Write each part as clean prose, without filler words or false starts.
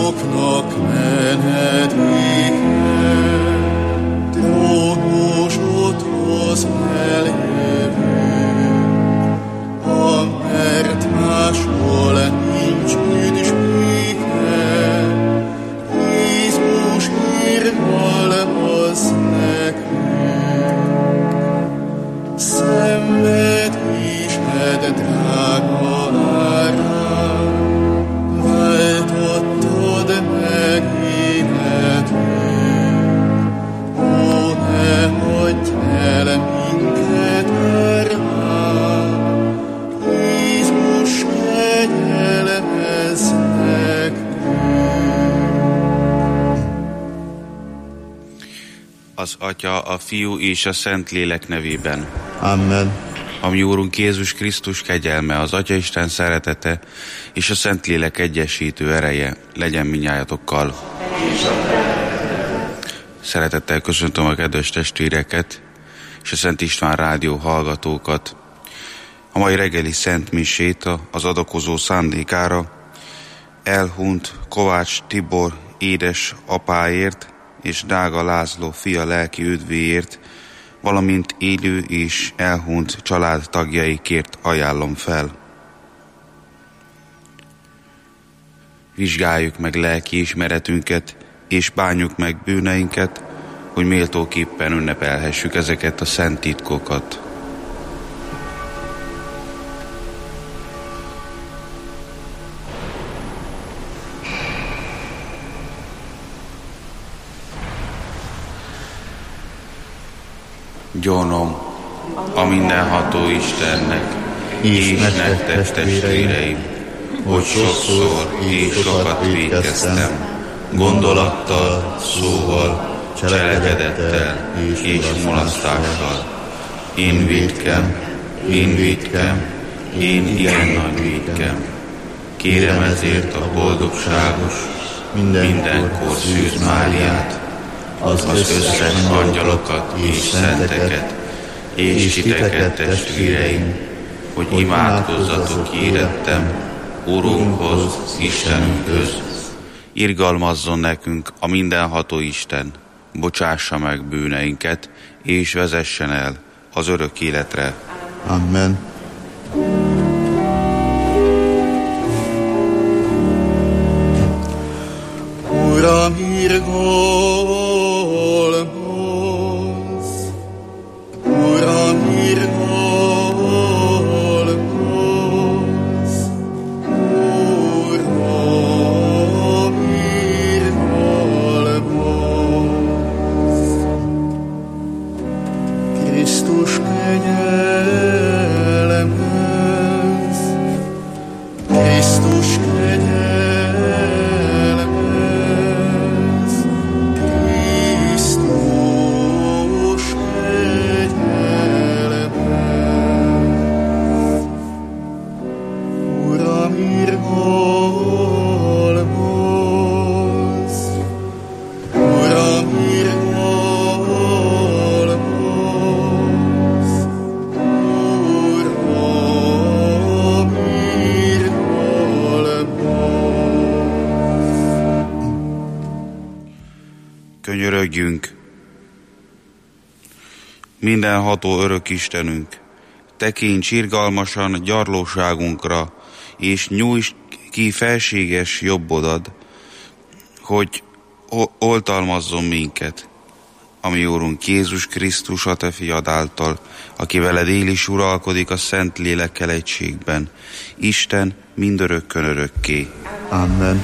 Méltóknak menedéke, trónusodhoz eljövünk, amert máshol nincs üdvsége, Jézus irgalmaz nekünk. Szenvedésed drága árán, váltottad meg életünk. Ó, ne hagyj el minket árván, Jézus, kegyelmezz nekünk. Az Atya, a Fiú és a Szentlélek nevében. Amen. A mi Úrunk Jézus Krisztus kegyelme, az Atya Isten szeretete és a Szentlélek egyesítő ereje legyen mindnyájatokkal. Szeretettel köszöntöm a kedves testvéreket és a Szent István rádió hallgatókat. A mai reggeli Szent Misét az adakozó szándékára elhunyt Kovács Tibor édes apáért és Dága László fia lelki üdvéért, valamint élő és elhunyt családtagjaikért ajánlom fel. Vizsgáljuk meg lelki ismeretünket, és bánjuk meg bűneinket, hogy méltóképpen ünnepelhessük ezeket a szent titkokat. Gyónom a mindenható Istennek és nektek testvéreim, hogy sokszor és sokat vétkeztem, gondolattal, szóval, cselekedettel és mulasztással. Én vétkem, én igen nagy vétkem. Kérem ezért a boldogságos, mindenkor Szűz Máriát, az összes angyalokat és szenteket, és titeket testvéreim, hogy imádkozzatok érettem Urunkhoz, Istenünkhöz. Irgalmazzon nekünk a mindenható Isten, bocsássa meg bűneinket, és vezessen el az örök életre. Amen. Uram, irgalmaz! Uram, irgalmaz! Uram, irgalmaz! Krisztus kegyelmez! Krisztus kegyelmez! Krisztus kegyelmez! Uram, irgalmaz! Uram, irgalmaz! Uram, irgalmaz! Könyörögjünk! Mindenható örök Istenünk, tekints irgalmasan gyarlóságunkra, és nyújts ki felséges jobbodat, hogy oltalmazzon minket, ami Úrunk Jézus Krisztus, a Te fiad által, aki veled él és uralkodik a Szent Lélekkel egységben, Isten mindörökkön örökké. Amen.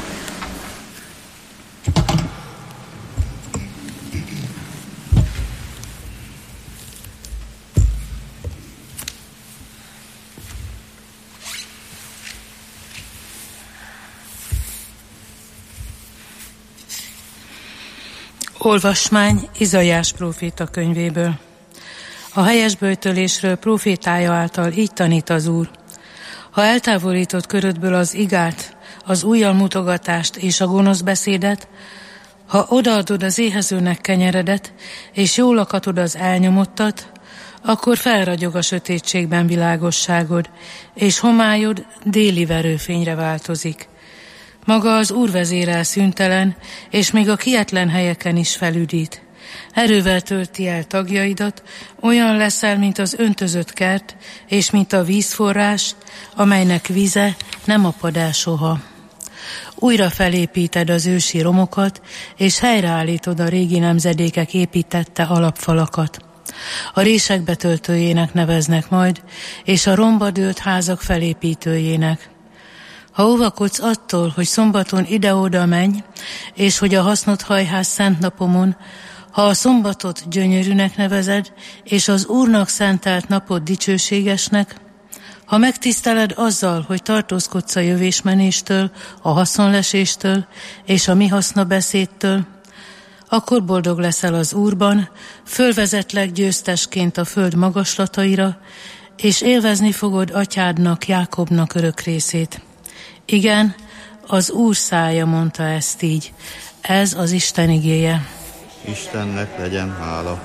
Olvasmány Izaiás próféta könyvéből. A helyes böjtölésről prófétája által így tanít az Úr. Ha eltávolítod körödből az igát, az ujjal mutogatást és a gonosz beszédet, ha odaadod az éhezőnek kenyeredet, és jól lakatod az elnyomottat, akkor felragyog a sötétségben világosságod, és homályod déli verőfényre változik. Maga az Úr vezérel szüntelen, és még a kietlen helyeken is felüdít. Erővel tölti el tagjaidat, olyan leszel, mint az öntözött kert, és mint a vízforrás, amelynek víze nem apad el soha. Újra felépíted az ősi romokat, és helyreállítod a régi nemzedékek építette alapfalakat. A rések betöltőjének neveznek majd, és a romba dőlt házak felépítőjének. Ha óvakodsz attól, hogy szombaton ide-oda menj, és hogy a hasznot hajház szent napomon, ha a szombatot gyönyörűnek nevezed, és az Úrnak szentelt napot dicsőségesnek, ha megtiszteled azzal, hogy tartózkodsz a jövésmenéstől, a haszonleséstől és a mi hasznabeszédtől, akkor boldog leszel az Úrban, fölvezetlek győztesként a föld magaslataira, és élvezni fogod atyádnak, Jákobnak örök részét. Igen, az Úr szája mondta ezt így. Ez az Isten igéje. Istennek legyen hála.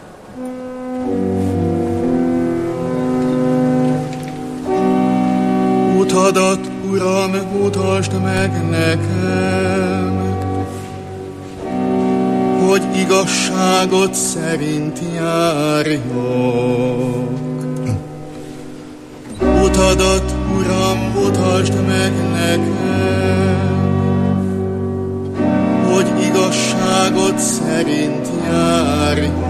Utadat, Uram, mutasd meg nekem, hogy igazságot szerint járjak. Utadat, Uram, mutasd meg nekem, hogy igazságot szerint járjak.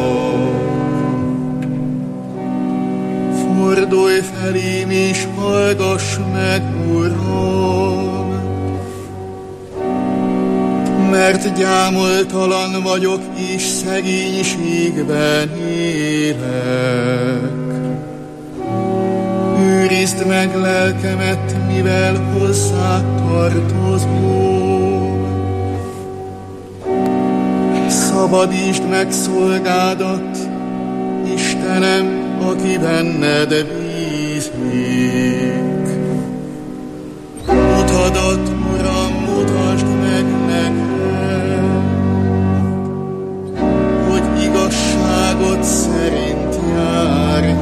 Fordulj felém és hallgass meg, Uram, mert gyámoltalan vagyok és szegénységben élek. Őrizd meg lelkemet, mivel hozzád tartozom. Szabadítsd meg szolgádat, Istenem, aki benned bízik. Utadat, Uram, mutasd meg nekem, hogy igazságot szerint járjak.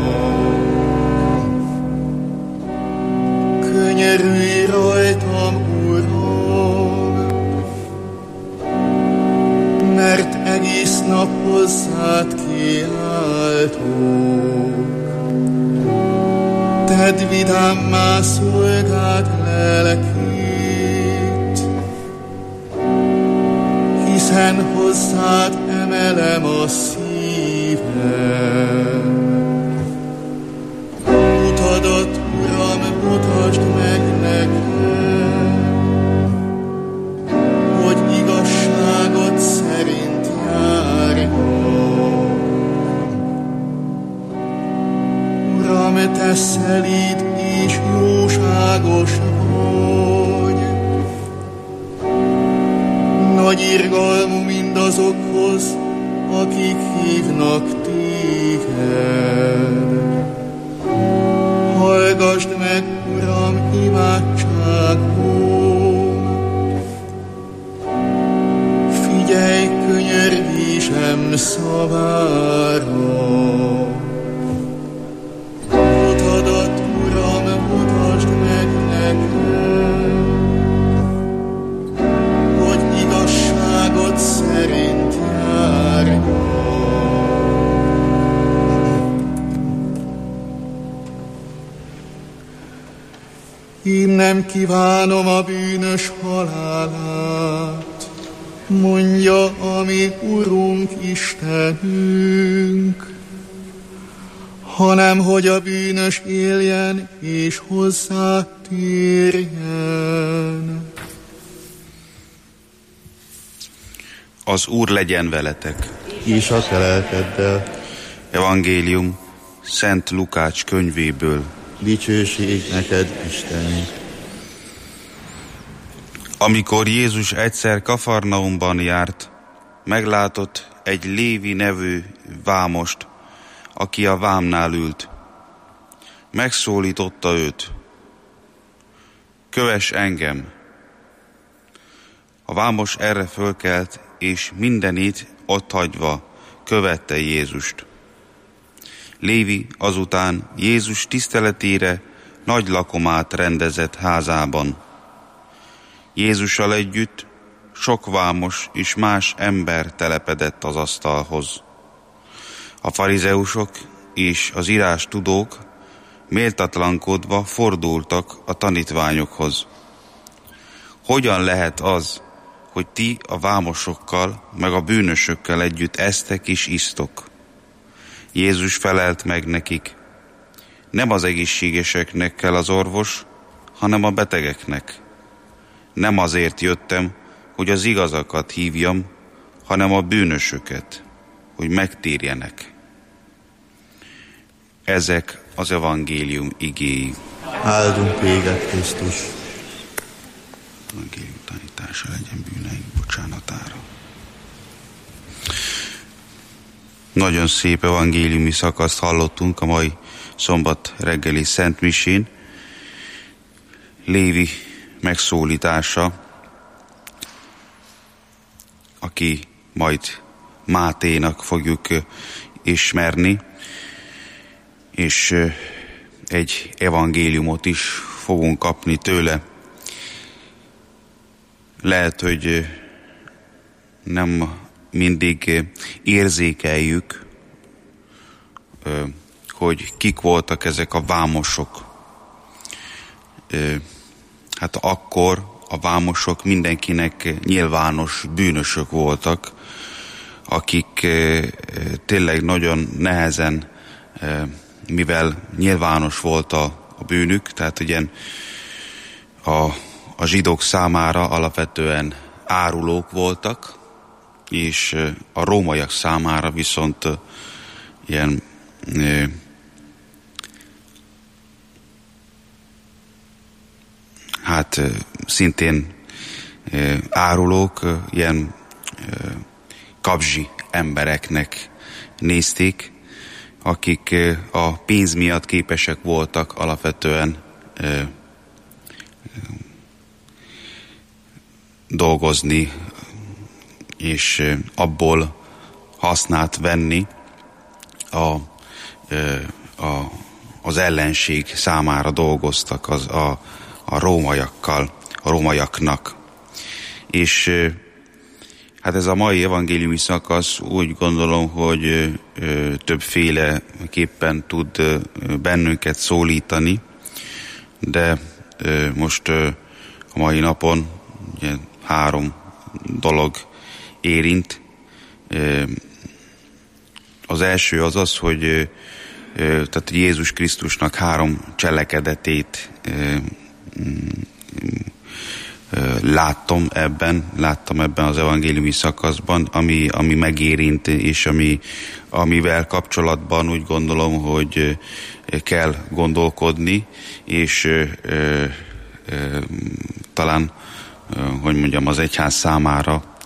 Könyörülj rajtam, Uram, mert egész nap hozzád kiáltok. Tedd vidámmá szolgád lelkét, hiszen hozzád emelem a szívem. Utadat, Uram, mutasd meg nekem, hogy igazságot szerint járjak. Uram, te szelíd és jóságos vagy, nagy irgalmú mindazokhoz, akik hívnak téged. Hallgasd meg, Uram, imádságom, figyelj könyörgésem szavára. Utadat, Uram, mutasd meg nekem, hogy igazságot szerint járjak. Én nem kívánom a bűnös halálát, mondja a mi Urunk Istenünk, hanem hogy a bűnös éljen és hozzátérjen. Az Úr legyen veletek. És a te lelkeddel. Evangélium Szent Lukács könyvéből. Dicsőség neked, Istenünk. Amikor Jézus egyszer Kafarnaumban járt, meglátott egy Lévi nevű vámost, aki a vámnál ült. Megszólította őt. Kövess engem! A vámos erre fölkelt, és mindenit otthagyva követte Jézust. Lévi azután Jézus tiszteletére nagy lakomát rendezett házában. Jézussal együtt sok vámos és más ember telepedett az asztalhoz. A farizeusok és az írástudók méltatlankodva fordultak a tanítványokhoz. Hogyan lehet az, hogy ti a vámosokkal meg a bűnösökkel együtt esztek és isztok? Jézus felelt meg nekik: nem az egészségeseknek kell az orvos, hanem a betegeknek. Nem azért jöttem, hogy az igazakat hívjam, hanem a bűnösöket, hogy megtérjenek. Ezek az evangélium igéi. Áldunk téged, Krisztus! Evangélium tanítása legyen bűneink bocsánatára. Nagyon szép evangéliumi szakaszt hallottunk a mai szombat reggeli szentmisén. Lévi megszólítása, aki majd Máténak fogjuk ismerni, és egy evangéliumot is fogunk kapni tőle. Lehet, hogy nem mindig érzékeljük, hogy kik voltak ezek a vámosok. Hát akkor a vámosok mindenkinek nyilvános bűnösök voltak, akik tényleg nagyon nehezen, mivel nyilvános volt a bűnük, tehát ugye a zsidók számára alapvetően árulók voltak, és a rómaiak számára viszont ilyen szintén árulók, ilyen kapzsi embereknek nézték, akik a pénz miatt képesek voltak alapvetően dolgozni, és abból hasznát venni az ellenség számára dolgoztak a rómaiaknak. És hát ez a mai evangéliumi szakasz úgy gondolom, hogy többféleképpen tud bennünket szólítani, de most a mai napon ugye 3 dolog érint. Az első az az, hogy tehát Jézus Krisztusnak 3 cselekedetét láttam ebben az evangéliumi szakaszban, ami megérint, és amivel kapcsolatban úgy gondolom, hogy kell gondolkodni, és talán, hogy mondjam, az egyház számára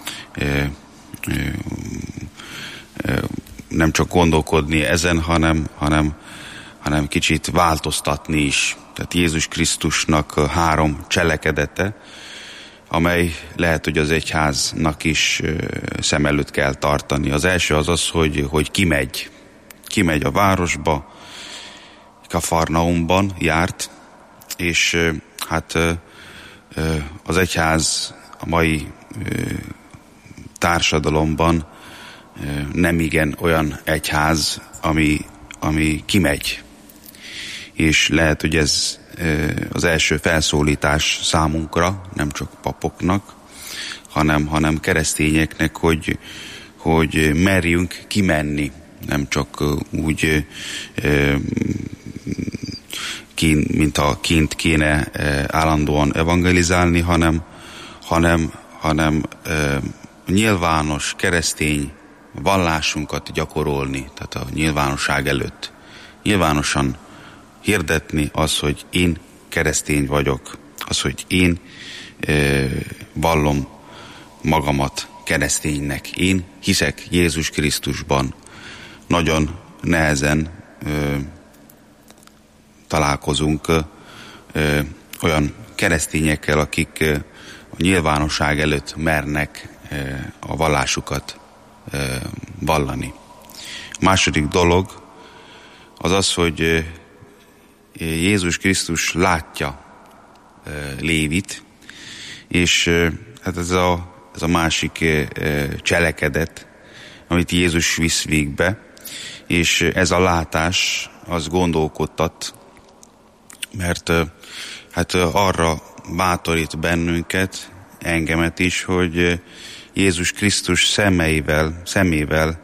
nem csak gondolkodni ezen, hanem kicsit változtatni is. Tehát Jézus Krisztusnak 3 cselekedete, amely lehet, hogy az egyháznak is szem előtt kell tartani. Az első az az, hogy kimegy a városba, Kafarnaumban járt, és hát az egyház a mai társadalomban nem igen olyan egyház, ami kimegy. És lehet, hogy ez az első felszólítás számunkra, nem csak papoknak, hanem keresztényeknek, hogy merjünk kimenni, nem csak úgy, mint a kint kéne állandóan evangelizálni, hanem nyilvános keresztény vallásunkat gyakorolni, tehát a nyilvánosság előtt. Nyilvánosan hirdetni az, hogy én keresztény vagyok, az, hogy én vallom magamat kereszténynek, én hiszek Jézus Krisztusban. Nagyon nehezen találkozunk olyan keresztényekkel, akik a nyilvánosság előtt mernek a vallásukat vallani. A második dolog az az, hogy Jézus Krisztus látja Lévit, És hát ez a másik cselekedet, amit Jézus visz végbe, és ez a látás az gondolkodtat, mert hát arra bátorít bennünket, engemet is, hogy Jézus Krisztus szemével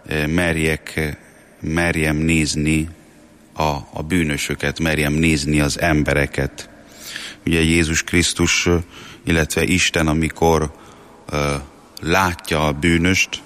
merjem nézni a bűnösöket, merjem nézni az embereket. Ugye Jézus Krisztus, illetve Isten, amikor látja a bűnöst,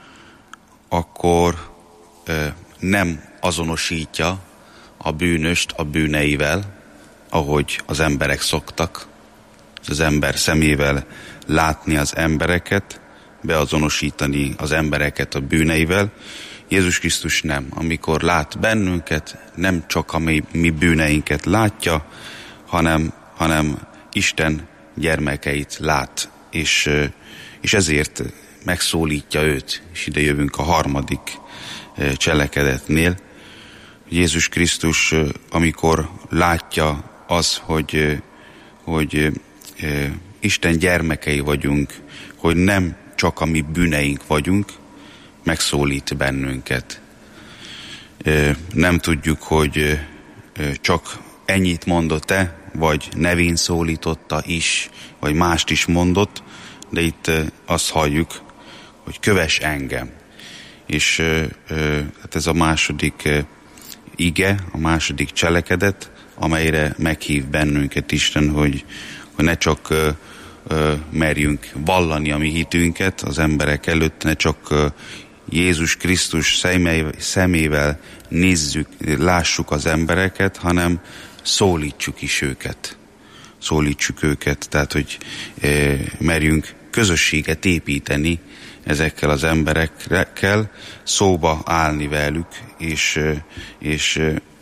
akkor nem azonosítja a bűnöst a bűneivel, ahogy az emberek szoktak. Az ember szemével látni az embereket, beazonosítani az embereket a bűneivel. Jézus Krisztus nem. Amikor lát bennünket, nem csak a mi bűneinket látja, hanem Isten gyermekeit lát, és ezért megszólítja őt. És ide jövünk a harmadik cselekedetnél. Jézus Krisztus, amikor látja az, hogy Isten gyermekei vagyunk, hogy nem csak a mi bűneink vagyunk, megszólít bennünket. Nem tudjuk, hogy csak ennyit mondott-e, vagy nevén szólította is, vagy mást is mondott, de itt azt halljuk, hogy kövess engem. És hát ez a második ige, a második cselekedet, amelyre meghív bennünket Isten, hogy ne csak merjünk vallani a mi hitünket az emberek előtt, ne csak Jézus Krisztus szemével nézzük, lássuk az embereket, hanem szólítsuk is őket. Szólítsuk őket, tehát hogy merjünk közösséget építeni ezekkel az emberekkel, szóba állni velük, és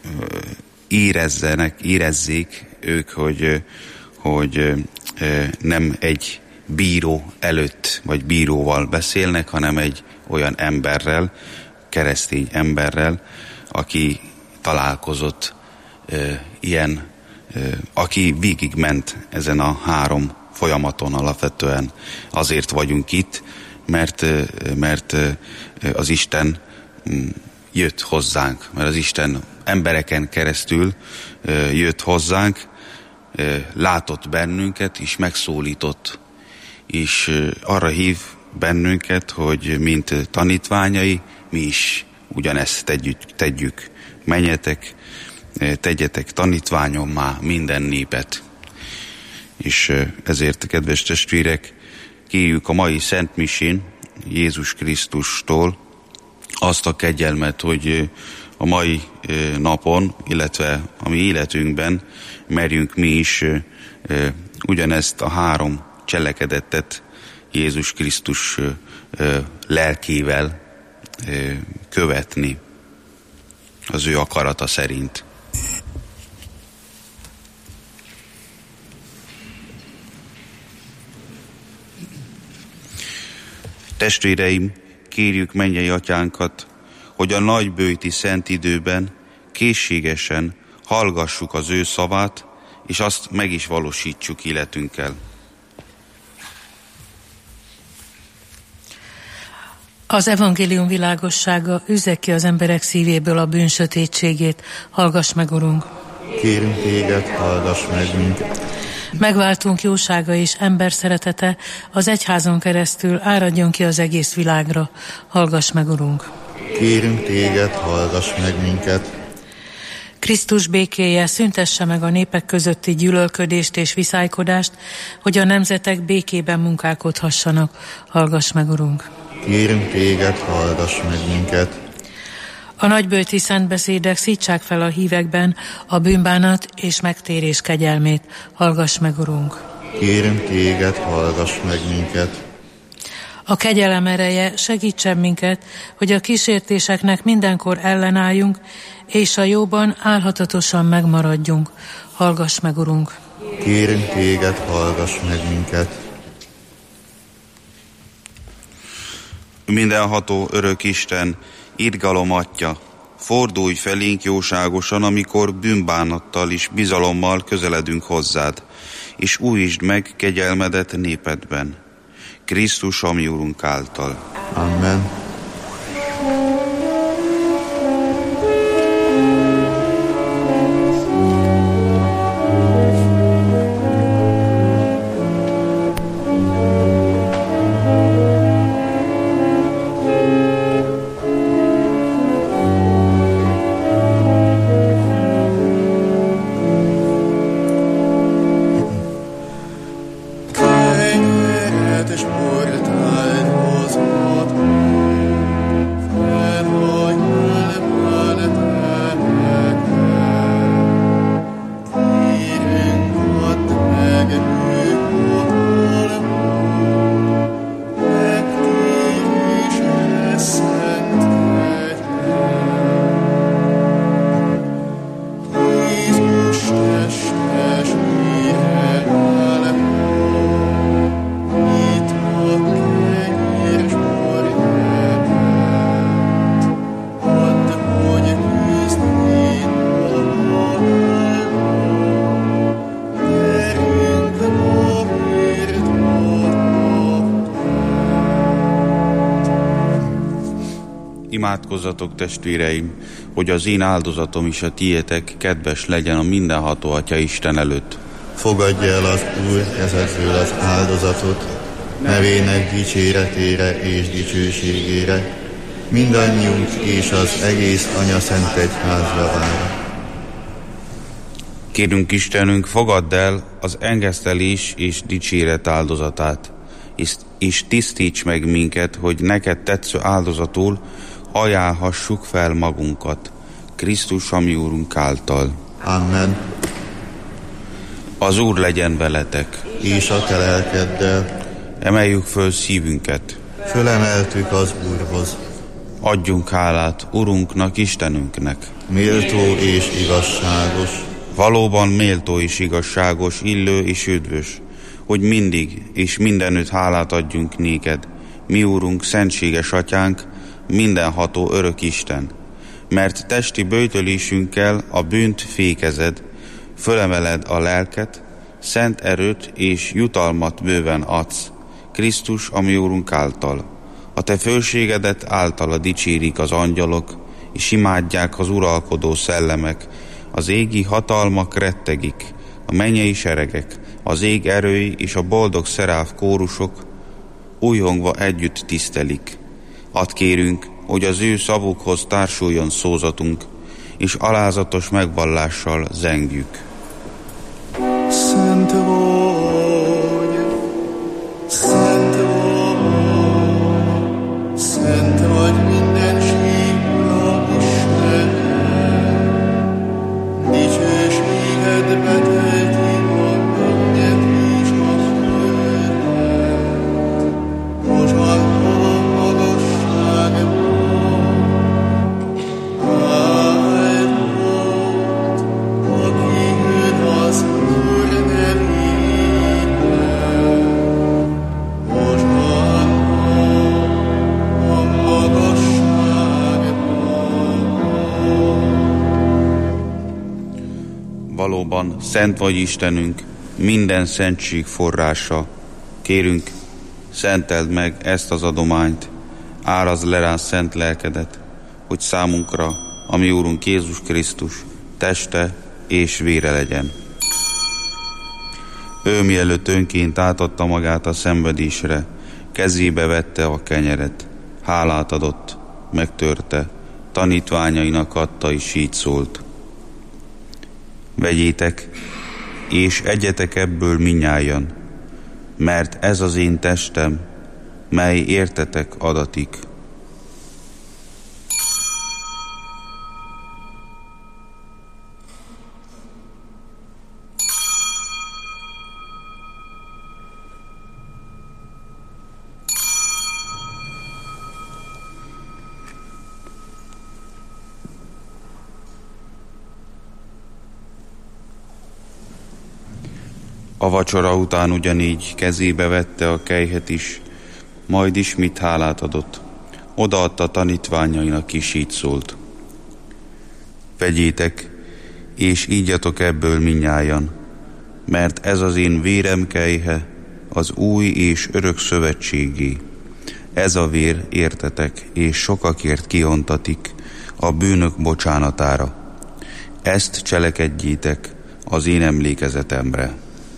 érezzék ők, hogy nem egy bíró előtt, vagy bíróval beszélnek, hanem egy olyan emberrel, keresztény emberrel, aki találkozott aki végigment ezen a 3 folyamaton alapvetően. Azért vagyunk itt, mert az Isten jött hozzánk, mert az Isten embereken keresztül jött hozzánk, látott bennünket, és megszólított, és arra hív bennünket, hogy mint tanítványai, mi is ugyanezt tegyük. Menjetek, tegyetek tanítványommá minden népet. És ezért, kedves testvérek, kérjük a mai Szent Misén Jézus Krisztustól azt a kegyelmet, hogy a mai napon, illetve a mi életünkben merjünk mi is ugyanezt a 3 cselekedetet Jézus Krisztus lelkével követni az ő akarata szerint. Testvéreim, kérjük mennyei atyánkat, hogy a nagybőjti szent időben készségesen hallgassuk az ő szavát, és azt meg is valósítsuk életünkkel. Az evangélium világossága üzze ki az emberek szívéből a bűn sötétségét. Hallgass meg, Urunk! Kérünk téged, hallgass meg minket! Megváltunk jósága és ember szeretete az egyházon keresztül áradjon ki az egész világra. Hallgass meg, Urunk! Kérünk téged, hallgass meg minket! Krisztus békéje szüntesse meg a népek közötti gyűlölködést és viszálykodást, hogy a nemzetek békében munkálkodhassanak. Hallgass meg, Urunk! Kérünk téged, hallgass meg minket! A nagybőti szentbeszédek szítsák fel a hívekben a bűnbánat és megtérés kegyelmét. Hallgass meg, Urunk! Kérünk téged, hallgass meg minket! A kegyelem ereje segítsen minket, hogy a kísértéseknek mindenkor ellenálljunk, és a jóban álhatatosan megmaradjunk. Hallgass meg, Urunk! Kérünk téged, hallgass meg minket! Mindenható örök Isten, irgalom Atya, fordulj felénk jóságosan, amikor bűnbánattal és bizalommal közeledünk hozzád, és újítsd meg kegyelmedet népedben. Krisztus, a mi Úrunk által. Amen. Imádkozzatok, testvéreim, hogy az én áldozatom is a tiétek kedves legyen a mindenható Atya Isten előtt. Fogadja el az Úr kezedből az áldozatot, nevének dicséretére és dicsőségére, mindannyiunk és az egész Anya Szent Egyház javára. Kérünk Istenünk, fogadd el az engesztelés és dicséret áldozatát, és tisztíts meg minket, hogy neked tetsző áldozatul ajánlhassuk fel magunkat, Krisztus, a mi Úrunk által. Amen. Az Úr legyen veletek. És a te lelkeddel. Emeljük föl szívünket. Fölemeltük az Úrhoz. Adjunk hálát Urunknak, Istenünknek. Méltó és igazságos. Valóban méltó és igazságos, illő és üdvös, hogy mindig és mindenütt hálát adjunk néked, mi Úrunk, szentséges Atyánk, mindenható örök Isten, mert testi böjtölésünkkel a bűnt fékezed, fölemeled a lelket, szent erőt és jutalmat bőven adsz, Krisztus, a mi Úrunk által. A te fölségedet általa dicsérik az angyalok, és imádják az uralkodó szellemek, az égi hatalmak rettegik, a mennyei seregek, az ég erői és a boldog szeráf kórusok újhongva együtt tisztelik. Add kérünk, hogy az ő szavukhoz társuljon szózatunk, és alázatos megvallással zengjük. Szent vagy, szent vagy, szent vagy mindenségre, Isten. Dicsőségedbe tölti a mennyet és a földet. Hozsanna a magasságban. Áldott, aki jön az Úr nevében. Hozsanna a magasságban. Valóban szent vagy Istenünk, minden szentség forrása. Kérünk, szenteld meg ezt az adományt, árazd le rá szent lelkedet, hogy számunkra, a mi Úrunk Jézus Krisztus teste és vére legyen. Ő mielőtt önként átadta magát a szenvedésre, kezébe vette a kenyeret, hálát adott, megtörte, tanítványainak adta, és így szólt. Vegyétek, és egyetek ebből minnyájan, mert ez az én testem, mely értetek adatik. A vacsora után ugyanígy kezébe vette a kelyhet is, majd ismét hálát adott. Odaadta tanítványainak, is így szólt. Vegyétek, és ígyatok ebből minnyájan, mert ez az én vérem kelyhe, az új és örök szövetségé. Ez a vér értetek és sokakért kiontatik a bűnök bocsánatára. Ezt cselekedjétek az én emlékezetemre.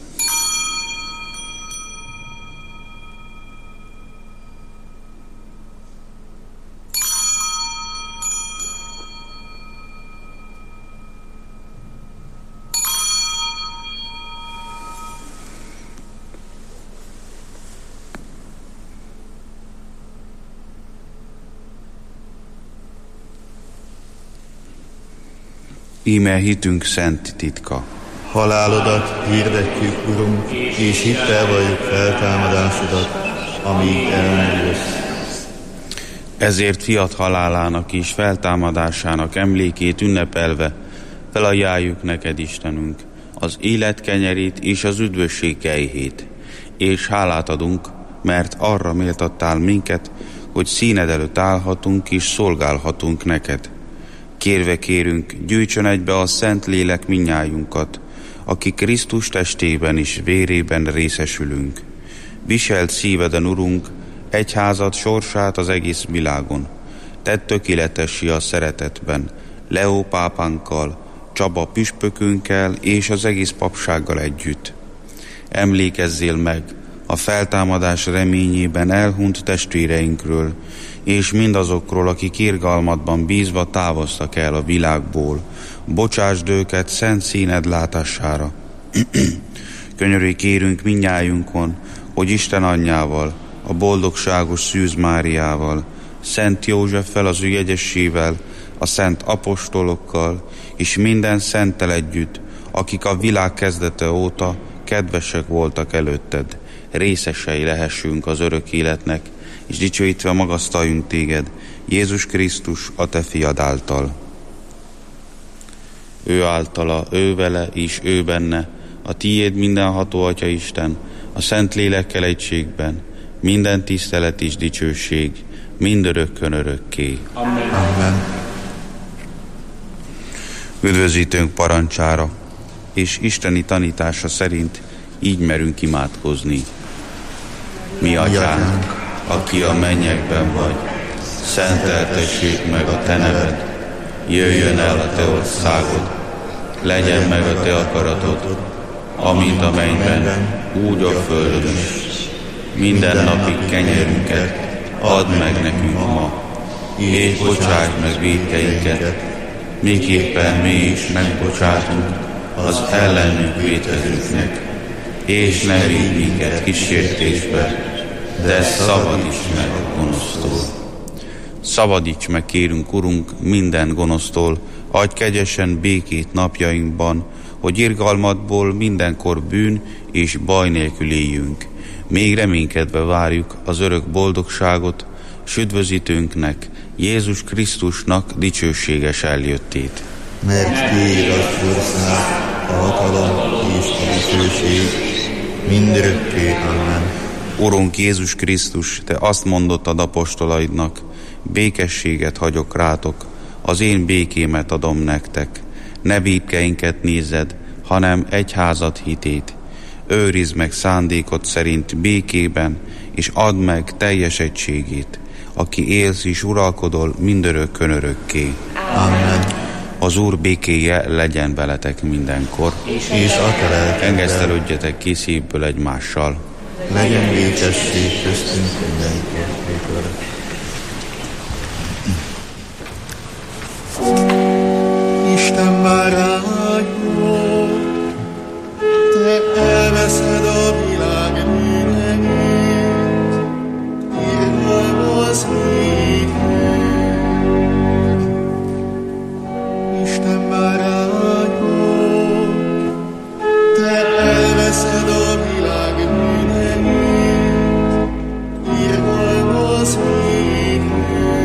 Íme hitünk szent titka. Halálodat hirdetjük, Urunk, és hittel valljuk feltámadásodat, amíg el nem jössz. Ezért fiat halálának és feltámadásának emlékét ünnepelve felajánljuk neked, Istenünk, az élet kenyerét és az üdvösség kejhét, és hálát adunk, mert arra méltattál minket, hogy színed előtt állhatunk és szolgálhatunk neked. Kérve kérünk, gyűjtsön egybe a Szent Lélek minnyájunkat, akik Krisztus testében és vérében részesülünk. Viselt szíveden, Urunk, egyházad sorsát az egész világon. Tedd tökéletessé a szeretetben, Leó pápánkkal, Csaba püspökünkkel és az egész papsággal együtt. Emlékezzél meg a feltámadás reményében elhunyt testvéreinkről, és mindazokról, akik irgalmadban bízva távoztak el a világból. Bocsásd őket szent színed látására. Könyörülj kérünk mindnyájunkon, hogy Isten anyjával, a boldogságos Szűz Máriával, Szent Józseffel, az ő jegyessével, a szent apostolokkal, és minden szenttel együtt, akik a világ kezdete óta kedvesek voltak előtted, részesei lehessünk az örök életnek, és dicsőítve magasztaljunk téged, Jézus Krisztus, a te fiad által. Ő általa, ő vele és ő benne, a tiéd mindenható Atya Isten, a Szent Lélekkel egységben, minden tisztelet és dicsőség, mindörökkön örökké. Amen. Üdvözítőnk parancsára és isteni tanítása szerint így merünk imádkozni. Mi atyánk, aki a mennyekben vagy, szenteltessék meg a te neved, jöjjön el a te országod, legyen meg a te akaratod, amint a mennyben, úgy a földön is. Minden napi kenyerünket add meg nekünk ma, és bocsásd meg vétkeinket, miképpen mi is megbocsátunk az ellenünk vétkezőknek, és ne vigy minket kísértésbe, de szabadíts meg a gonosztól. Szabadíts meg, kérünk, Urunk, minden gonosztól, adj kegyesen békét napjainkban, hogy irgalmadból mindenkor bűn és baj nélkül éljünk. Még reménykedve várjuk az örök boldogságot, s üdvözítőnknek, Jézus Krisztusnak dicsőséges eljöttét. Mert tiéd az ország, a hatalom és a dicsőség, mindörökké. Amen. Urunk Jézus Krisztus, te azt mondottad apostolaidnak, békességet hagyok rátok, az én békémet adom nektek. Ne vétkeinket nézed, hanem egyházad hitét. Őrizd meg szándékod szerint békében, és add meg teljes egységét, aki élsz és uralkodol mindörökkön örökké. Amen. Az Úr békéje legyen veletek mindenkor, És a te lelkeddel engesztelődjetek ki szívből egymással. legyen békesség köztünk mindenkor. Isten bárányod, te elveszed a világ bűneit, irgalmaz minket. Isten bárányod, te elveszed a világ bűneit, irgalmaz minket.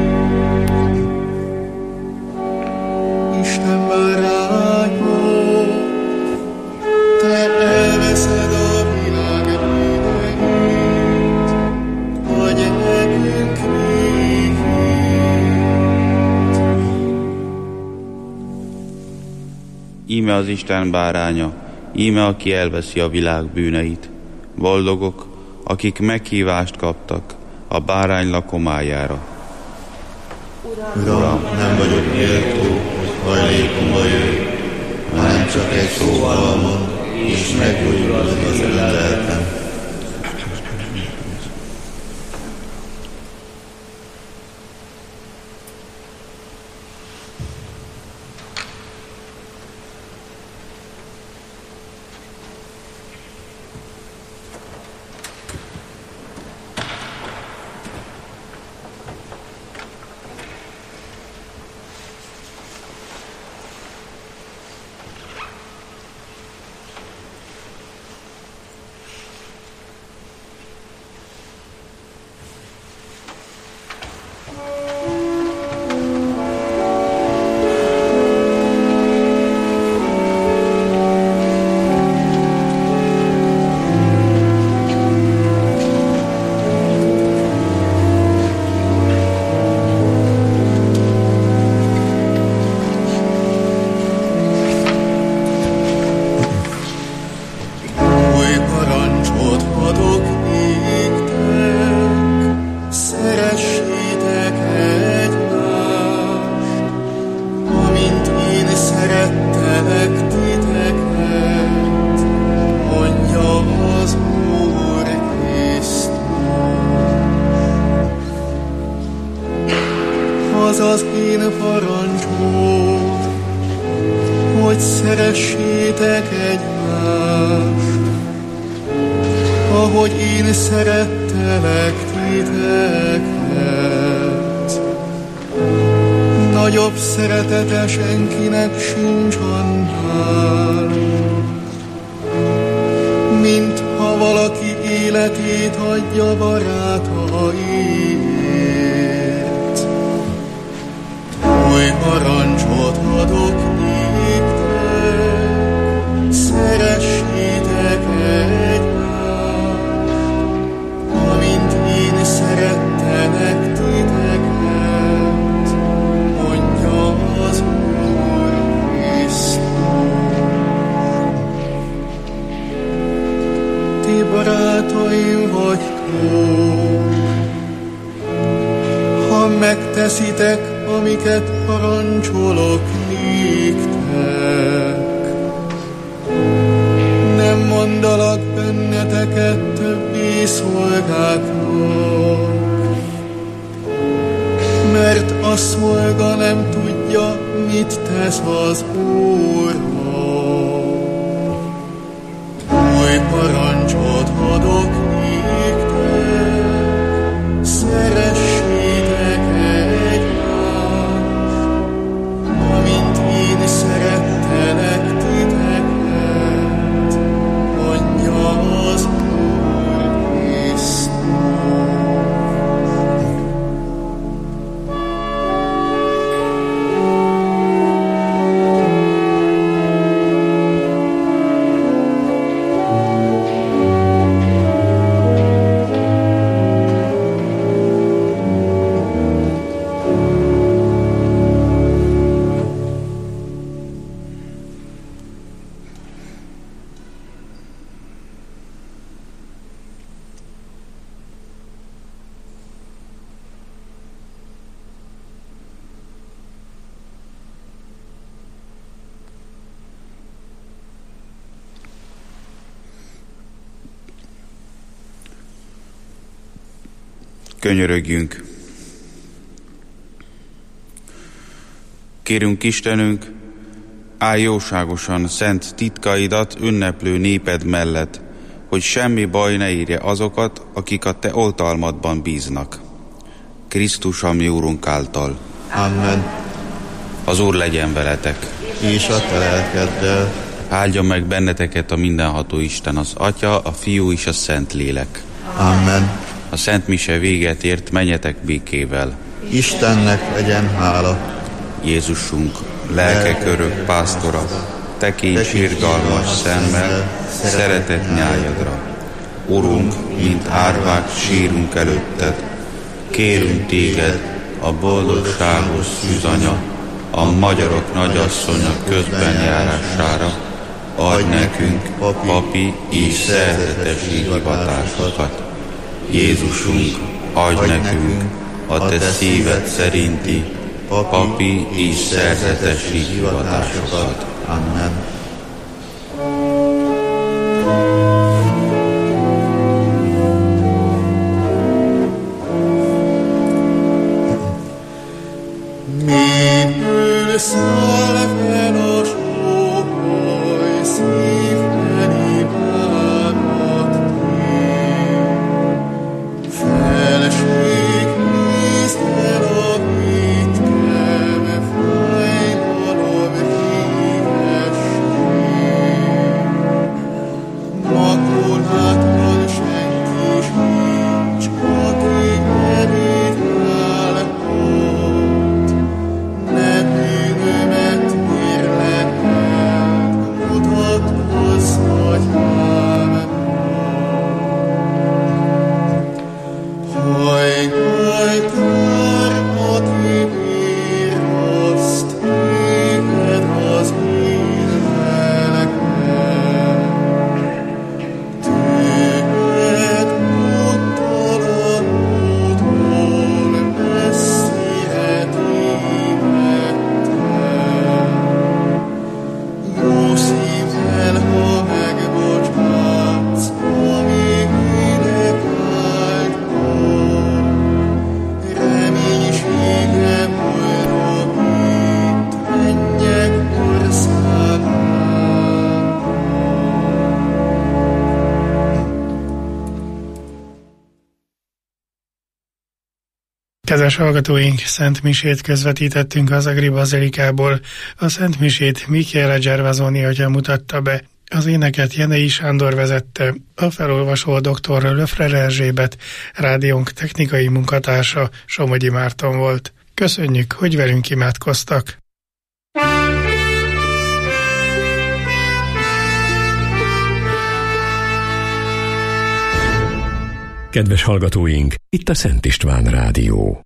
Isten bárányod, te elveszed a világ bűneit, adj nekünk békét. Íme az Isten báránya, íme aki elveszi a világ bűneit. Boldogok, akik meghívást kaptak a bárány lakomájára. Uram, nem vagyok méltó, hogy hajlékomba jöjj, hanem csak egy szóval mond, és meggyógyul az én lelkem. Az az én parancsod, hogy szeressétek egymást, ahogy én szerettelek titeket. Nagyobb szeretete senkinek sincs annál, mint ha valaki életét adja barátaiért. Új parancsot adok néktek, szeressétek egymást, amint én szerettelek titeket, mondja az Úr Krisztus. Ti barátaim vagytok, ha megteszitek, amiket parancsolok néktek. Nem mondalak benneteket többé szolgáknak, mert a szolga nem tudja, mit tesz az Úrnak. Új parancsot adok néktek, szeressétek egymást, amint én szerettelek titeket, mondja az Úr Krisztus. Könyörögjünk. Kérünk Istenünk, állj jóságosan szent titkaidat ünneplő néped mellett, hogy semmi baj ne érje azokat, akik a te oltalmadban bíznak. Krisztus, a mi Úrunk által. Amen. Az Úr legyen veletek. És a te lelkeddel. Áldja meg benneteket a mindenható Isten, az Atya, a Fiú és a Szent Lélek. Amen. A Szent Mise véget ért, menjetek békével. Istennek legyen hála. Jézusunk, lelkek örök pásztora, tekints irgalmas szemmel, szeretett nyájadra. Urunk, mint árvák sírunk előtted, kérünk téged, a boldogságos szűzanya, a magyarok nagyasszonya közbenjárására, adj nekünk papi és szerzetesi hivatásokat. Jézusunk, adj nekünk a te szíved szerinti papi és szerzetesi hivatásokat. Amen. Miből száll fel a sógoly, szívbeli bánat tér. Felség vízzel a vétkeme, fájdalom hívesség. Makulátlan senki sincs, aki erőt állhat. Ne bűnömet mérlegeld, mutatkozz atyám. Hajgajtár a ti virraszt, téged az én lelkem. Téged úttalanodból messzire tévedtem. Jó szívvel, ha megbocsátsz, amíg ének áldom, reménységem olyrobbít, mennyek országában. Kedves hallgatóink, Szent Misét közvetítettünk az Agri Bazilikából. A Szent Misét Michele Gervasoni atya mutatta be. Az éneket Jenei Sándor vezette, a felolvasó dr. Löfrer Erzsébet, rádiónk technikai munkatársa Somogyi Márton volt. Köszönjük, hogy velünk imádkoztak! Kedves hallgatóink, itt a Szent István Rádió.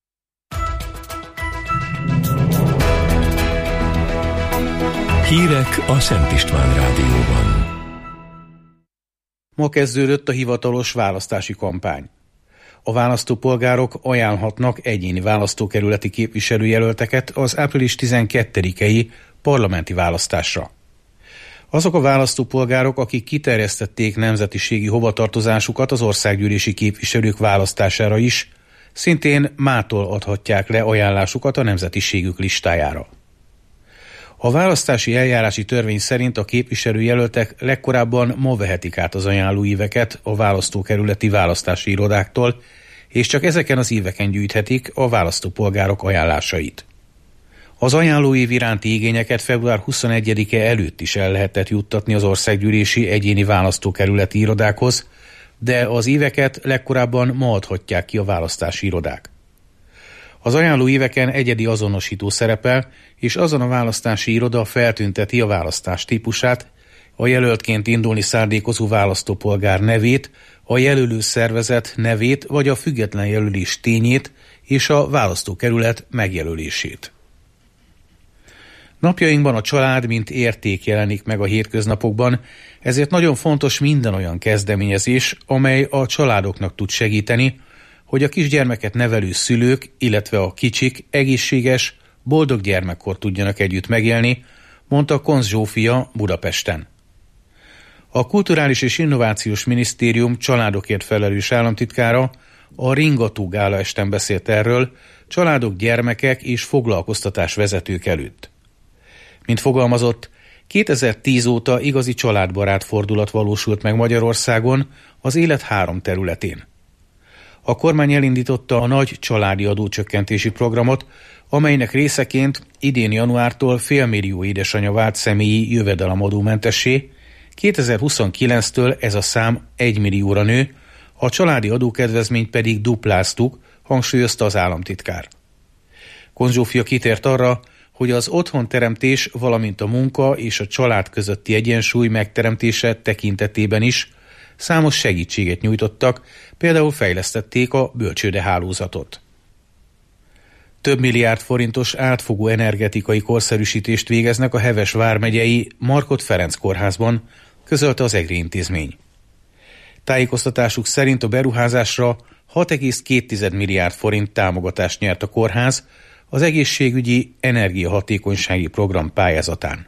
Hírek a Szent István Rádióban. Ma kezdődött a hivatalos választási kampány. A választópolgárok ajánlhatnak egyéni választókerületi képviselőjelölteket az április 12-i parlamenti választásra. Azok a választópolgárok, akik kiterjesztették nemzetiségi hovatartozásukat az országgyűlési képviselők választására is, szintén mától adhatják le ajánlásukat a nemzetiségük listájára. A választási eljárási törvény szerint a képviselőjelöltek legkorábban ma vehetik át az ajánlóíveket a választókerületi választási irodáktól, és csak ezeken az éveken gyűjthetik a választópolgárok ajánlásait. Az ajánlóív iránti igényeket február 21-e előtt is el lehetett juttatni az országgyűlési egyéni választókerületi irodákhoz, de az éveket legkorábban ma adhatják ki a választási irodák. Az ajánlóíveken egyedi azonosító szerepel, és azon a választási iroda feltünteti a választás típusát, a jelöltként indulni szándékozó választópolgár nevét, a jelölő szervezet nevét vagy a független jelölés tényét és a választókerület megjelölését. Napjainkban a család mint érték jelenik meg a hétköznapokban, ezért nagyon fontos minden olyan kezdeményezés, amely a családoknak tud segíteni, hogy a kisgyermeket nevelő szülők, illetve a kicsik egészséges, boldog gyermekkort tudjanak együtt megélni, mondta Konz Zsófia Budapesten. A Kulturális és Innovációs Minisztérium családokért felelős államtitkára a Ringató gálaesten beszélt erről családok, gyermekek és foglalkoztatás vezetők előtt. Mint fogalmazott, 2010 óta igazi családbarát fordulat valósult meg Magyarországon az élet 3 területén. A kormány elindította a nagy családi adócsökkentési programot, amelynek részeként idén januártól félmillió édesanyja vált személyi jövedelemadómentessé, 2029-től ez a szám 1 millióra nő, a családi adókedvezményt pedig dupláztuk, hangsúlyozta az államtitkár. Konz Zsófia kitért arra, hogy az otthonteremtés, valamint a munka és a család közötti egyensúly megteremtése tekintetében is számos segítséget nyújtottak, például fejlesztették a bölcsődehálózatot. Több milliárd forintos átfogó energetikai korszerűsítést végeznek a Heves vármegyei Markhot Ferenc kórházban, közölte az EGRI intézmény. Tájékoztatásuk szerint a beruházásra 6,2 milliárd forint támogatást nyert a kórház az egészségügyi energiahatékonysági program pályázatán.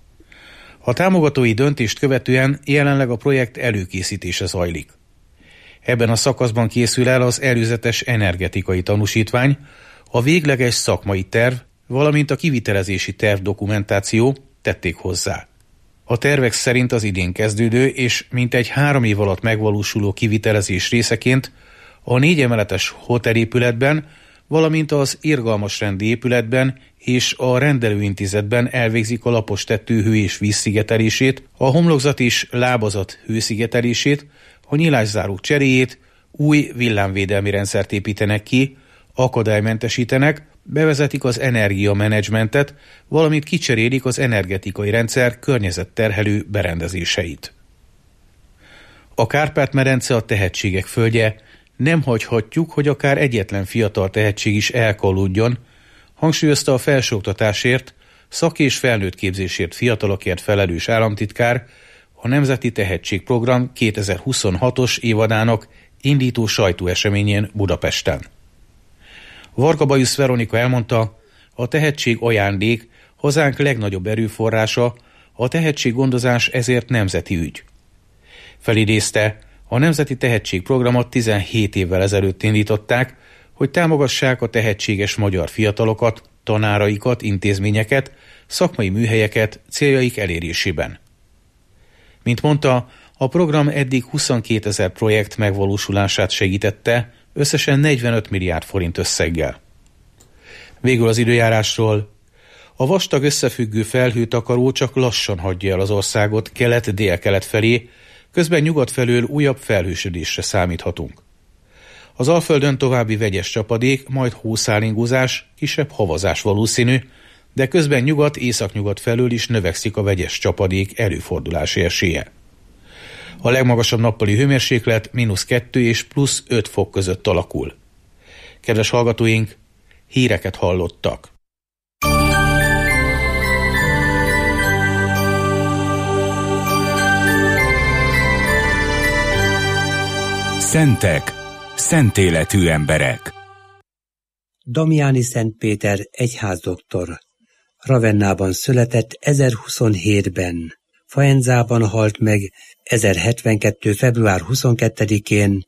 A támogatói döntést követően jelenleg a projekt előkészítése zajlik. Ebben a szakaszban készül el az előzetes energetikai tanúsítvány, a végleges szakmai terv, valamint a kivitelezési terv dokumentáció tették hozzá. A tervek szerint az idén kezdődő és mintegy 3 év alatt megvalósuló kivitelezés részeként a 4 emeletes hotelépületben, valamint az irgalmasrendi épületben és a rendelőintézetben elvégzik a lapos tető hő- és vízszigetelését, a homlokzat és lábazat hőszigetelését, a nyilászárók cseréjét, új villámvédelmi rendszert építenek ki, akadálymentesítenek, bevezetik az energiamenedzsmentet, valamint kicserélik az energetikai rendszer környezetterhelő berendezéseit. A Kárpát-medence a tehetségek földje, nem hagyhatjuk, hogy akár egyetlen fiatal tehetség is elkallódjon, hangsúlyozta a felsőoktatásért, szak- és felnőttképzésért fiatalokért felelős államtitkár, a Nemzeti Tehetségprogram 2026-os évadának indító sajtóeseményén Budapesten. Varga Bajusz Veronika elmondta, a tehetség ajándék hazánk legnagyobb erőforrása, a tehetséggondozás ezért nemzeti ügy. Felidézte, a Nemzeti Tehetségprogramot 17 évvel ezelőtt indították, hogy támogassák a tehetséges magyar fiatalokat, tanáraikat, intézményeket, szakmai műhelyeket céljaik elérésében. Mint mondta, a program eddig 22 000 projekt megvalósulását segítette, összesen 45 milliárd forint összeggel. Végül az időjárásról. A vastag összefüggő felhőtakaró csak lassan hagyja el az országot kelet-dél-kelet felé, közben nyugat felől újabb felhősödésre számíthatunk. Az Alföldön további vegyes csapadék, majd hószálingózás, kisebb havazás valószínű, de közben nyugat-északnyugat felől is növekszik a vegyes csapadék előfordulási esélye. A legmagasabb nappali hőmérséklet -2 és +5 fok között alakul. Kedves hallgatóink, híreket hallottak. Szentek, szentéletű emberek. Damiani Szent Péter egyházdoktor. Ravennában született 1027-ben. Faenzában halt meg 1072. február 22-én,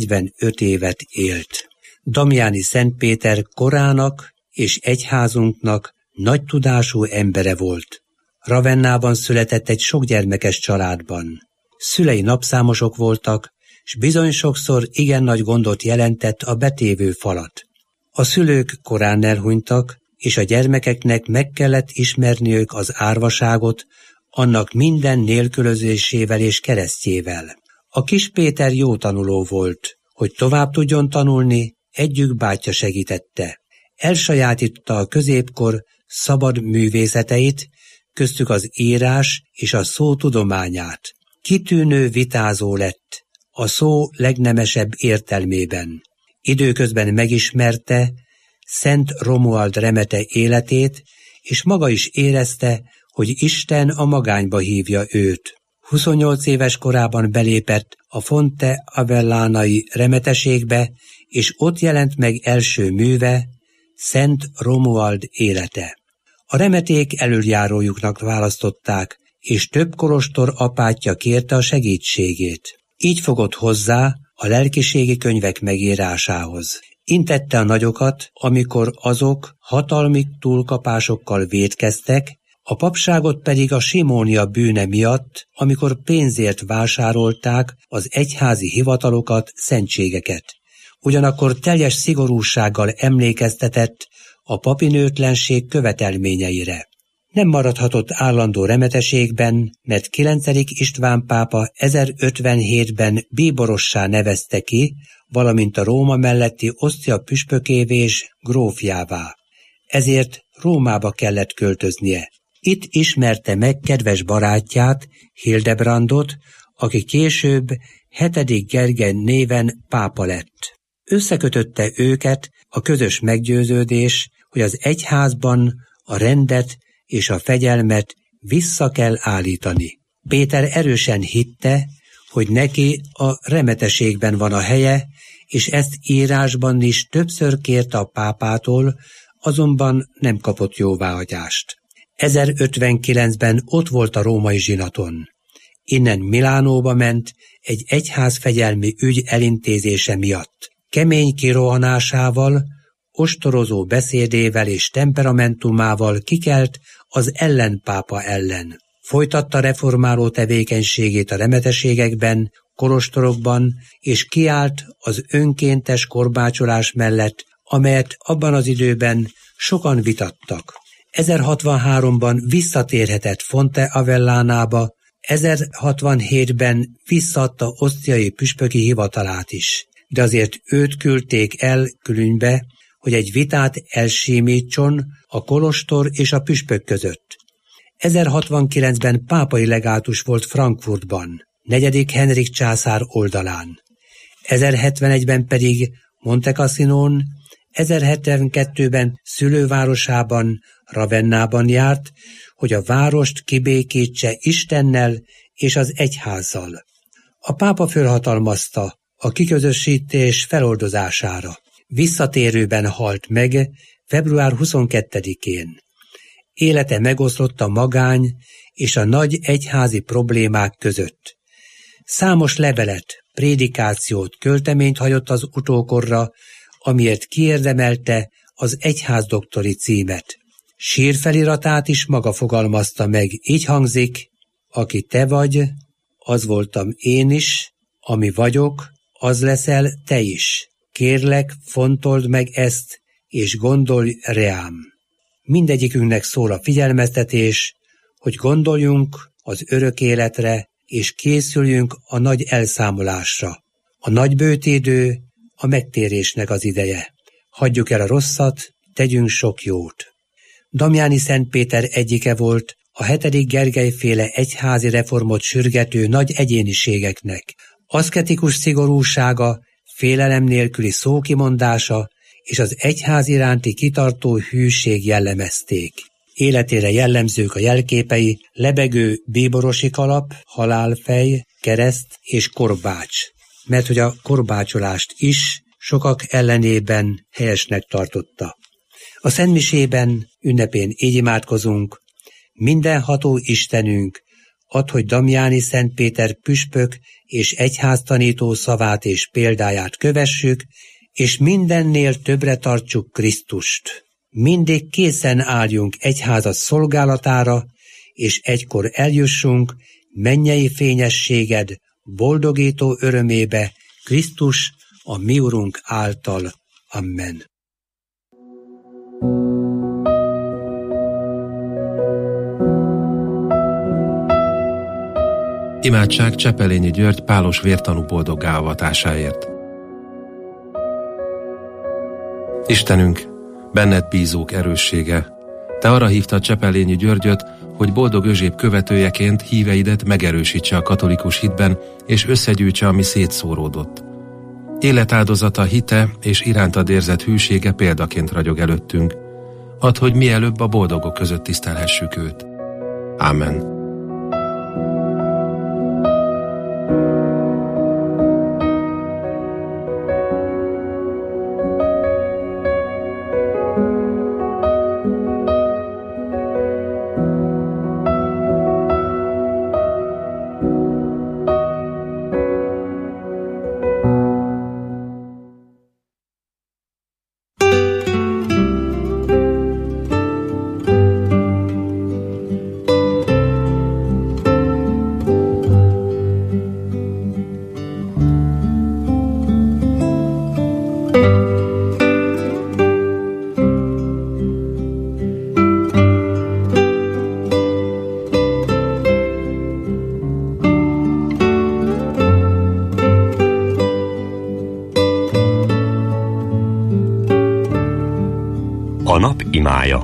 45 évet élt. Damiani Szent Péter korának és egyházunknak nagy tudású embere volt. Ravennában született egy sokgyermekes családban. Szülei napszámosok voltak, s bizony sokszor igen nagy gondot jelentett a betévő falat. A szülők korán elhunytak, és a gyermekeknek meg kellett ismerniük az árvaságot, annak minden nélkülözésével és keresztjével. A kis Péter jó tanuló volt, hogy tovább tudjon tanulni, együk bátyja segítette. Elsajátította a középkor szabad művészeteit, köztük az írás és a szó tudományát. Kitűnő vitázó lett, a szó legnemesebb értelmében. Időközben megismerte Szent Romuald Remete életét, és maga is érezte, hogy Isten a magányba hívja őt. 28 éves korában belépett a Fonte Avellánai remeteségbe, és ott jelent meg első műve, Szent Romuald élete. A remeték elöljárójuknak választották, és több kolostor apátja kérte a segítségét. Így fogott hozzá a lelkiségi könyvek megírásához. Intette a nagyokat, amikor azok hatalmi túlkapásokkal vétkeztek, a papságot pedig a simónia bűne miatt, amikor pénzért vásárolták az egyházi hivatalokat, szentségeket. Ugyanakkor teljes szigorúsággal emlékeztetett a papinőtlenség követelményeire. Nem maradhatott állandó remeteségben, mert 9. István pápa 1057-ben bíborossá nevezte ki, valamint a Róma melletti Osztia püspökévé és grófjává. Ezért Rómába kellett költöznie. Itt ismerte meg kedves barátját, Hildebrandot, aki később 7. Gergely néven pápa lett. Összekötötte őket a közös meggyőződés, hogy az egyházban a rendet és a fegyelmet vissza kell állítani. Péter erősen hitte, hogy neki a remeteségben van a helye, és ezt írásban is többször kérte a pápától, azonban nem kapott jóváhagyást. 1059-ben ott volt a római zsinaton. Innen Milánóba ment egy egyházfegyelmi ügy elintézése miatt. Kemény kirohanásával, ostorozó beszédével és temperamentumával kikelt az ellenpápa ellen. Folytatta reformáló tevékenységét a remeteségekben, kolostorokban, és kiállt az önkéntes korbácsolás mellett, amelyet abban az időben sokan vitattak. 1063-ban visszatérhetett Fonte Avellánába, 1067-ben visszaadta osztiai püspöki hivatalát is, de azért őt küldték el Külünybe, hogy egy vitát elsímítson a kolostor és a püspök között. 1069-ben pápai legátus volt Frankfurtban, 4. Henrik császár oldalán. 1071-ben pedig Monte Cassinón, 1072-ben szülővárosában, Ravennában járt, hogy a várost kibékítse Istennel és az egyházzal. A pápa fölhatalmazta a kiközösítés feloldozására. Visszatérőben halt meg február 22-én. Élete megoszlott a magány és a nagy egyházi problémák között. Számos levelet, prédikációt, költeményt hagyott az utókorra, amiért kiérdemelte az egyházdoktori címet. Sírfeliratát is maga fogalmazta meg, így hangzik: aki te vagy, az voltam én is, ami vagyok, az leszel te is. Kérlek, fontold meg ezt, és gondolj reám. Mindegyikünknek szól a figyelmeztetés, hogy gondoljunk az örök életre, és készüljünk a nagy elszámolásra. A nagy bőtédő a megtérésnek az ideje. Hagyjuk el a rosszat, tegyünk sok jót. Damiani Szent Péter egyike volt a 7. Gergely-féle egyházi reformot sürgető nagy egyéniségeknek. Aszketikus szigorúsága, félelem nélküli szókimondása és az egyház iránti kitartó hűség jellemezték. Életére jellemzők a jelképei: lebegő bíborosi kalap, halálfej, kereszt és korbács, mert hogy a korbácsolást is sokak ellenében helyesnek tartotta. A szentmisében ünnepén így imádkozunk: mindenható Istenünk, add, hogy Damiani Szent Péter püspök és egyháztanító szavát és példáját kövessük, és mindennél többre tartsuk Krisztust. Mindig készen álljunk egyházat szolgálatára, és egykor eljussunk mennyei fényességed boldogító örömébe Krisztus, a mi Urunk által. Amen. Imádság Csepelényi György pálos vértanú boldoggá avatásáért. Istenünk, benned bízók erőssége, te arra hívtad Csepelényi Györgyöt, hogy boldog Özséb követőjeként híveidet megerősítse a katolikus hitben, és összegyűjtse, ami szétszóródott. Életáldozata, hite és irántad érzett hűsége példaként ragyog előttünk. Add, hogy mielőbb a boldogok között tisztelhessük őt. Ámen. A nap imája.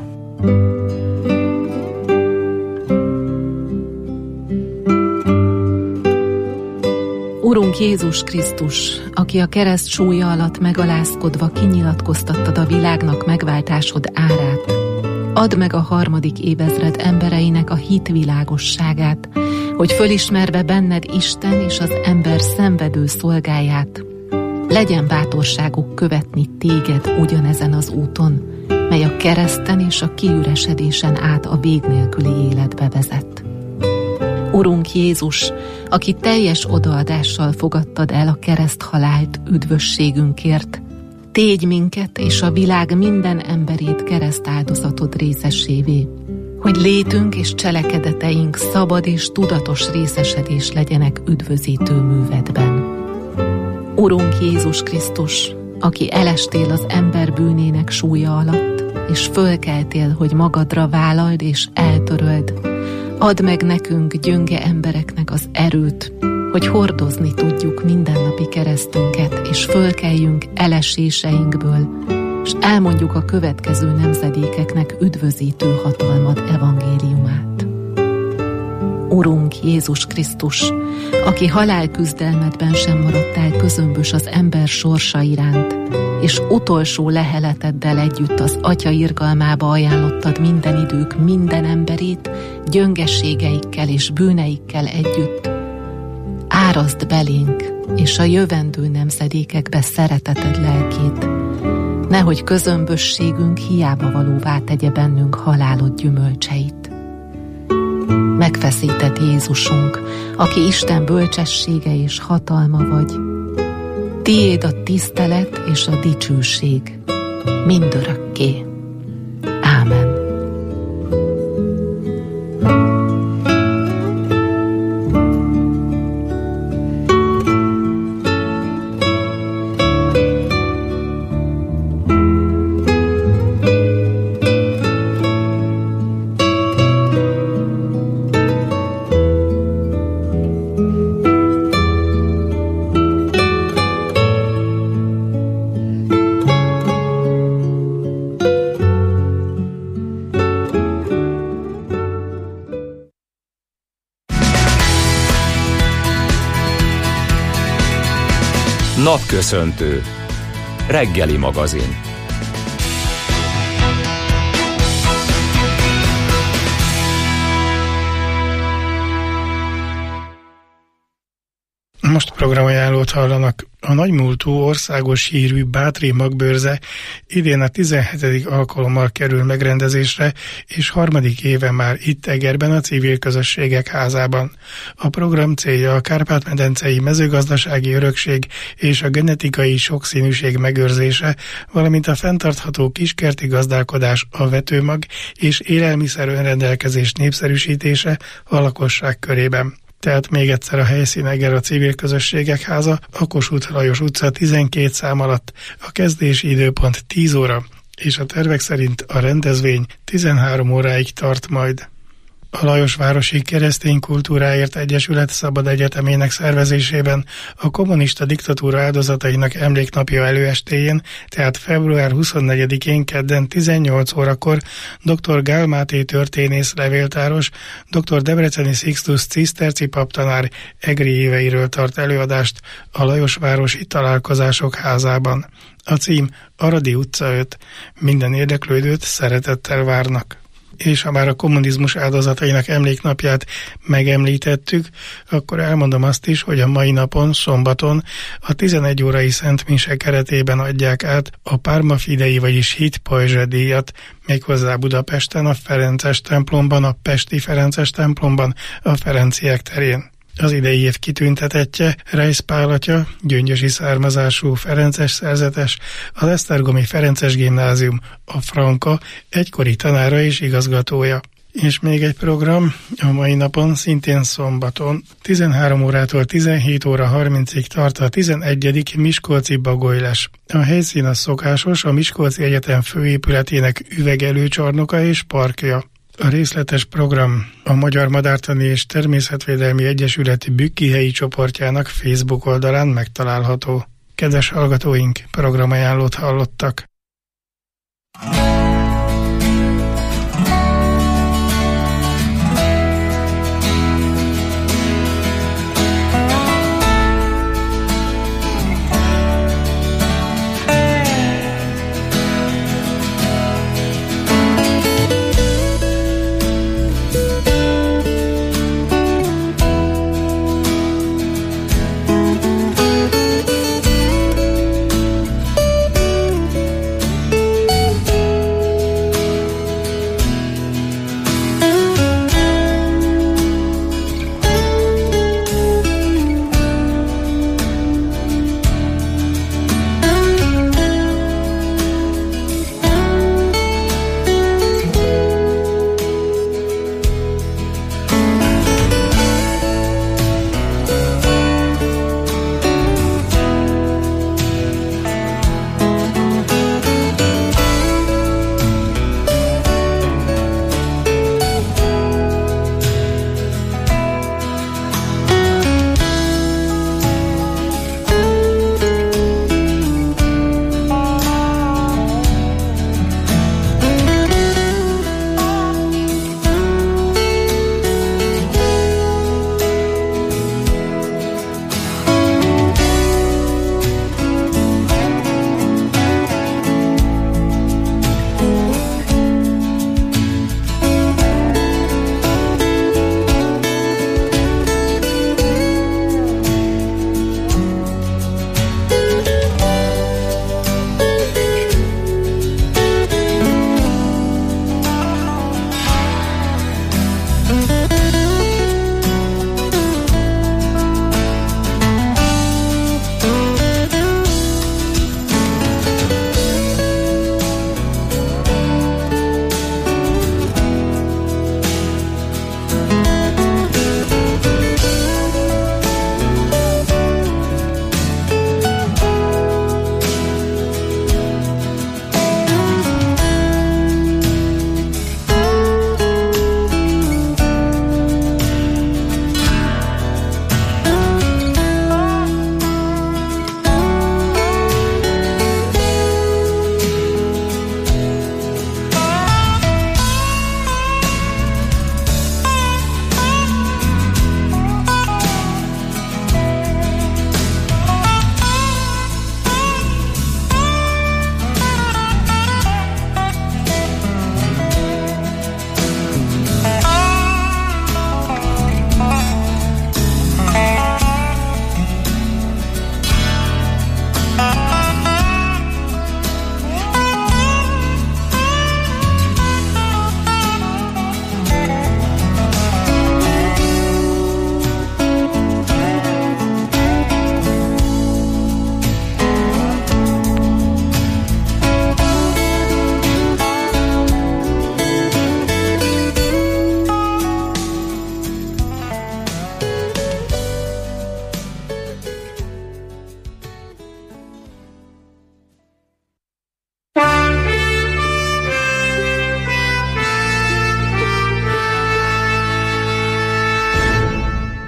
Urunk Jézus Krisztus, aki a kereszt súlya alatt megalázkodva kinyilatkoztattad a világnak megváltásod árát, add meg a 3. évezred embereinek a hit világosságát, hogy fölismerve benned Isten és az ember szenvedő szolgáját, legyen bátorságuk követni téged ugyanezen az úton, mely a kereszten és a kiüresedésen át a vég nélküli életbe vezet. Urunk Jézus, aki teljes odaadással fogadtad el a kereszthalált üdvösségünkért, tégy minket és a világ minden emberét keresztáldozatod részesévé, hogy létünk és cselekedeteink szabad és tudatos részesedés legyenek üdvözítő művedben. Urunk Jézus Krisztus, aki elestél az ember bűnének súlya alatt, és fölkeltél, hogy magadra vállald és eltöröld, add meg nekünk, gyönge embereknek az erőt, hogy hordozni tudjuk mindennapi keresztünket, és fölkeljünk eleséseinkből, és elmondjuk a következő nemzedékeknek üdvözítő hatalmad evangéliumát. Urunk Jézus Krisztus, aki halálküzdelmedben sem maradtál közömbös az ember sorsa iránt, és utolsó leheleteddel együtt az Atya irgalmába ajánlottad minden idők minden emberét, gyöngességeikkel és bűneikkel együtt, árazd belénk, és a jövendő nemzedékekbe szereteted lelkét, nehogy közömbösségünk hiába valóvá tegye bennünk halálod gyümölcseit. Megfeszített Jézusunk, aki Isten bölcsessége és hatalma vagy. Tiéd a tisztelet és a dicsőség mindörökké. Ámen. Napköszöntő. Reggeli magazin. Most programajánlót hallanak. A nagymúltú országos hírű Bátri Magbőrze idén a 17. alkalommal kerül megrendezésre, és 3. éve már itt Egerben a Civil Közösségek Házában. A program célja a Kárpát-medencei mezőgazdasági örökség és a genetikai sokszínűség megőrzése, valamint a fenntartható kiskerti gazdálkodás, a vetőmag és élelmiszer önrendelkezés népszerűsítése a lakosság körében. Tehát még egyszer a helyszín Eger a Civil Közösségek Háza, a Kossuth Lajos utca 12 szám alatt, a kezdési időpont 10 óra, és a tervek szerint a rendezvény 13 óráig tart majd. A Lajosvárosi Keresztény Kultúráért Egyesület Szabad Egyetemének szervezésében a kommunista diktatúra áldozatainak emléknapja előestéjén, tehát február 24-én kedden 18 órakor dr. Gál Máté történész levéltáros, dr. Debreceni Sixtus ciszterci paptanár egri éveiről tart előadást a Lajosvárosi Találkozások Házában. A cím Aradi utca 5. Minden érdeklődőt szeretettel várnak. És ha már a kommunizmus áldozatainak emléknapját megemlítettük, akkor elmondom azt is, hogy a mai napon, szombaton a 11 órai Szent Mise keretében adják át a Parma Fidei, vagyis Hit Pajzse díjat, méghozzá Budapesten, a Ferences templomban, a Pesti Ferences templomban, a Ferenciek terén. Az idei év kitüntetettje Reisz Pál atya, gyöngyösi származású ferences szerzetes, az Esztergomi Ferences Gimnázium, a Franka egykori tanára és igazgatója. És még egy program, a mai napon, szintén szombaton, 13 órától 17 óra 30-ig tart a 11. Miskolci Bagolyles. A helyszín a szokásos, a Miskolci Egyetem főépületének üvegelőcsarnoka és parkja. A részletes program a Magyar Madártani és Természetvédelmi Egyesület Bükkihelyi csoportjának Facebook oldalán megtalálható. Kedves hallgatóink, programajánlót hallottak.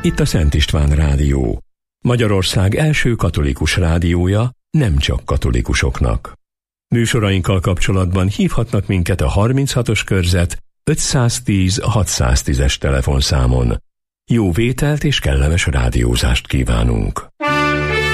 Itt a Szent István Rádió. Magyarország első katolikus rádiója, nem csak katolikusoknak. Műsorainkkal kapcsolatban hívhatnak minket a 36-os körzet 510 610-es telefonszámon. Jó vételt és kellemes rádiózást kívánunk!